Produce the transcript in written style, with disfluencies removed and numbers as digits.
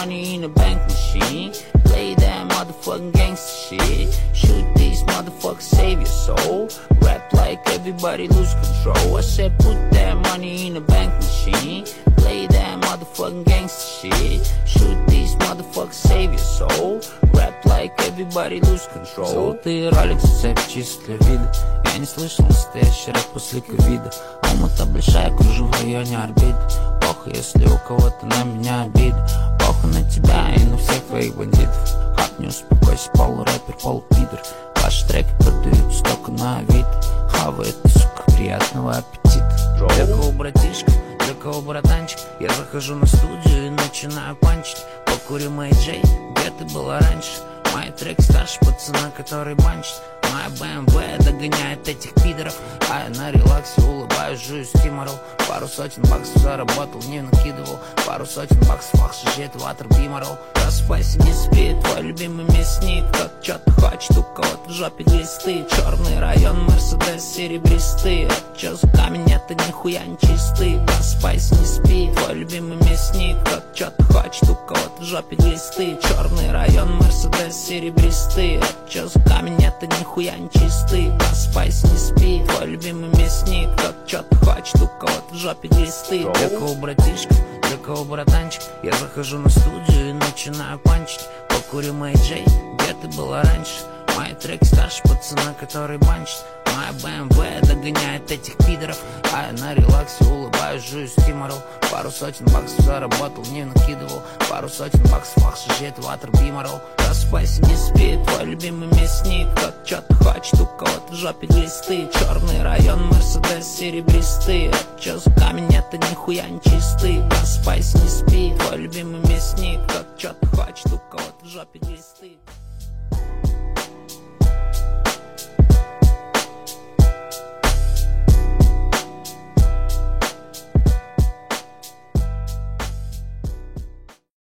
money in a bank machine. Play that motherfucking gangster shit. Shoot these motherfuckers, save your soul. Rap like everybody lose control. I said put that money in a bank machine. Play that motherfucking gangster shit. Shoot these motherfuckers, save your soul. Rap like everybody lose control. Золотые роликсы, цепь чисто для вида. Я не слышал настоящий рэп после ковида. Алмата большая, кружу в районе орбиты. Похуй, если у кого-то на меня обида. Похуй на тебя и на всех твоих бандитов. Хап, не успокойся, полурэпер, полупидор. Ваши треки продаются только на Авито. Хавает, сука, приятного аппетита. Для кого братишка, для кого братанчик? Я захожу на студию и начинаю панчить. Покурю Мэй Джей, где ты была раньше? Мои треки старше пацана, который банчит. Моя БМВ догоняет этих пидоров. А я на релаксе улыбаюсь, жую стиморол. Пару сотен баксов заработал, не накидывал. Пару сотен баксов, ах, сжет ватер биморол. Просыпайся, не спи, твой любимый мясник. Как чё-то хочет, у кого-то в жопе глисты. Черный район, Мерседес серебристый. А чё за камень, это нихуя не чистый. Просыпайся, не спи, твой любимый мясник. Как чё-то хочет, у кого-то в жопе глисты. Черный район, Мерседес серебристый. А чё за камень, это нихуя не чистый. Просыпайся, не спи, твой любимый мясник. Как чё-то хочет, у кого-то в жопе глисты. Для кого братишка, для кого братанчик? Я захожу на студию и начинаю панчить. Покурю Мэй Джей, где ты была раньше? Мои треки старше пацана, который банчит. Моя БМВ догоняет этих пидоров. А я на релаксе улыбаюсь, жую стиморол. Пару сотен баксов заработал, не накидывал. Пару сотен баксов, ах, сжет ватер биморол. Просыпайся, не спи, твой любимый мясник. Как чё-то хочет, у кого-то в жопе глисты. Черный район, Мерседес серебристый. А чё за камень, это нихуя не чистый. Просыпайся, не спи, твой любимый мясник. Как чё-то хочет, у кого-то в жопе глисты.